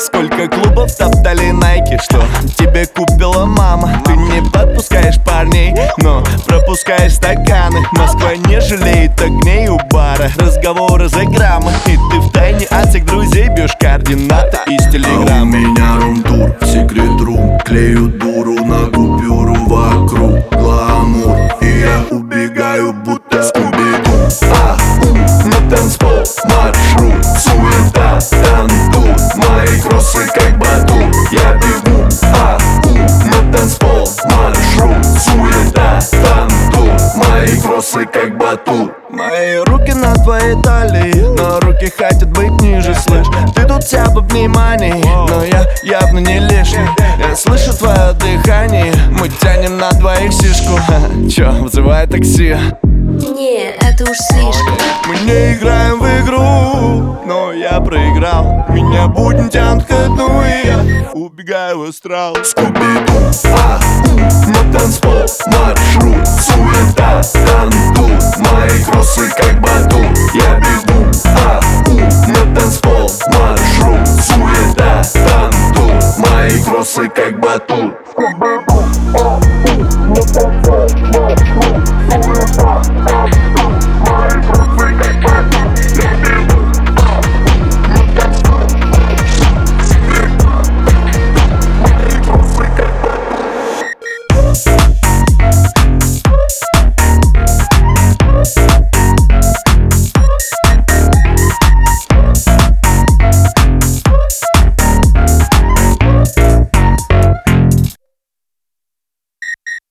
Сколько клубов топтали найки, что тебе купила мама. Ты не подпускаешь парней, но пропускаешь стаканы. Москва не жалеет огней у бара, разговоры за граммы. И ты втайне от всех друзей бьешь координаты из телеграммы. А у меня рум-тур, секрет рум. Клею дуру на купюру, вокруг гламур. И я убегаю, будто Скуби-Ду. На танцпол маршрут, суета, танту. Мои кроссы как батут. Я бегу, на танцпол маршрут, суета, танту. Мои кроссы как батут. Мои руки на твоей талии, но руки хотят быть ниже, слышь. Ты тут вся во внимании, но я явно не лишний. Я слышу твое дыхание, мы тянем на двоих сишку. Чё, вызывай такси? Не, это уж слишком. Мы не играем в игру, но я проиграл. Меня будни тянут ко дну, и я убегаю в астрал. Скуби-Ду, на танцпол маршрут, суета, танту. Мои кроссы как батут. Я бегу, на танцпол маршрут, суета, танту. Мои кроссы как батут.